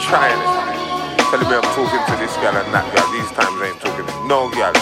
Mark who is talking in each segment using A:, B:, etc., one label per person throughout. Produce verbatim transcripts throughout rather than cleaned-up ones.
A: trying it. Telling me I'm talking to this gal and that gal. These times I ain't talking to no gal.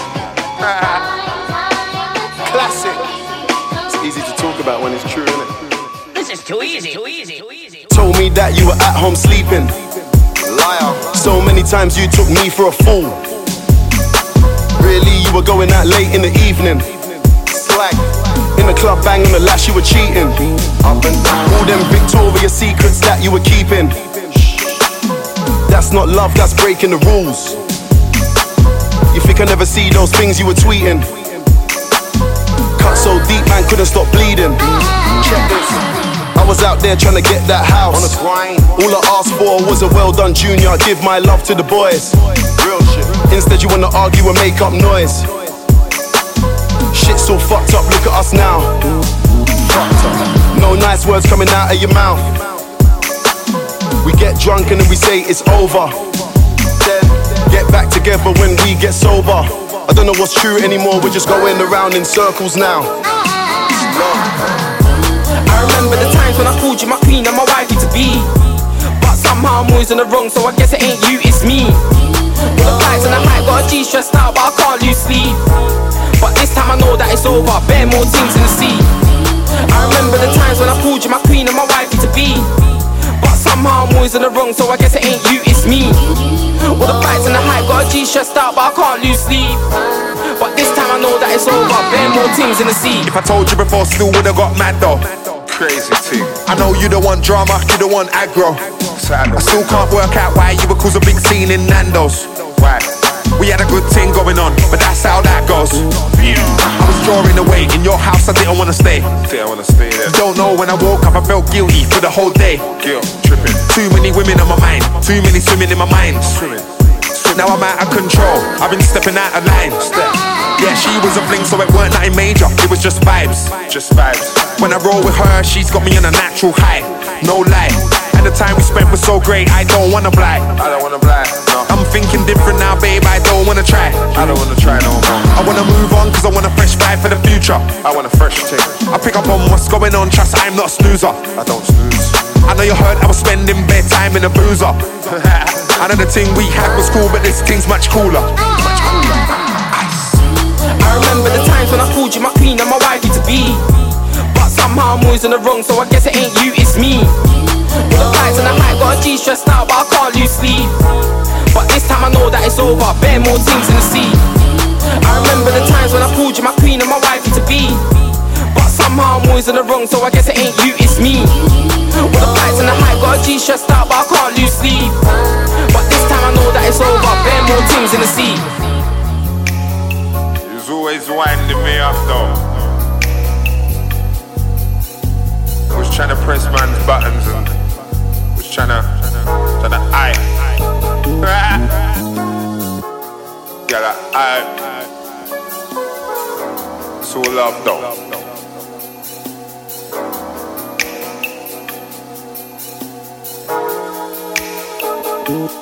B: Classic. It's easy to talk about when it's true, innit?
C: This is too easy, too easy, too easy.
B: Told me that you were at home sleeping. Liar. So many times you took me for a fool. Really, you were going out late in the evening. Slag. In the club banging the lash, you were cheating. Up and down. All them Victoria secrets that you were keeping. That's not love, that's breaking the rules. You think I never see those things you were tweeting? Cut so deep, man, couldn't stop bleeding. Check this. I was out there trying to get that house. On a grind. All I asked for was a well done junior. Give my love to the boys. Real shit. Instead you wanna argue and make up noise. Shit's so fucked up, look at us now. Fucked up. No nice words coming out of your mouth. We get drunk and then we say it's over. Then get back together when we get sober. I don't know what's true anymore, we're just going around in circles now.
D: I remember the times when I called you my queen and my wifey to be. But somehow I'm always in the wrong, so I guess it ain't you, it's me. All the flights and the hype, got a G stressed out, but I can't lose sleep. But this time I know that it's over, bare more things in the sea. I remember the times when I called you my queen and my wifey to be. But somehow I'm always in the wrong, so I guess it ain't you, it's me. All the fights and the hype, got a G stressed out, but I can't lose sleep. But this time I know that it's over, bare more things in the sea.
E: If I told you before, still would've got mad though.
A: Crazy thing.
E: I know you don't want drama, you don't want aggro. I still can't work out why you would cause a big scene in Nando's.
A: Why?
E: We had a good thing going on, but that's how that goes. I was drawing away, in your house I didn't wanna stay.
A: Didn't wanna stay there.
E: Don't know, when I woke up I felt guilty for the whole day.
A: Guilt, tripping.
E: Too many women on my mind, too many swimming in my mind.
A: Swimming.
E: Now I'm out of control, I've been stepping out of line.
A: Step.
E: Yeah, she was a fling, so it weren't nothing major, it was just vibes.
A: Just vibes.
E: When I roll with her, she's got me on a natural high. No lie, and the time we spent was so great, I don't wanna lie.
A: I don't wanna lie, no.
E: I'm thinking different now, babe, I don't wanna try.
A: I don't wanna try no more.
E: I wanna move on, cause I want a fresh vibe for the future.
A: I want a fresh thing.
E: I pick up on what's going on, trust I'm not a snoozer.
A: I don't snooze.
E: I know you heard I was spending bare time in a boozer. I know the thing we had was cool, but this thing's much cooler. Much cooler.
D: I remember the times when I called you my queen and my wifey to be. But somehow I'm always in the wrong, so I guess it ain't you, it's me. All the fights and the hype, got a G stressed out, but I can't lose sleep. But this time I know that it's over, bare more things in the sea. I remember the times when I called you my queen and my wifey to be. But somehow I'm always in the wrong, so I guess it ain't you, it's me. All the fights and the hype, got a G stressed out, but I can't lose sleep. But this time I know that it's over, bare more things in the sea.
A: He was always winding me up though. Was trying to press man's buttons and was trying to, trying to eye. Yeah, that eye. It's all love though.
B: Mm-hmm.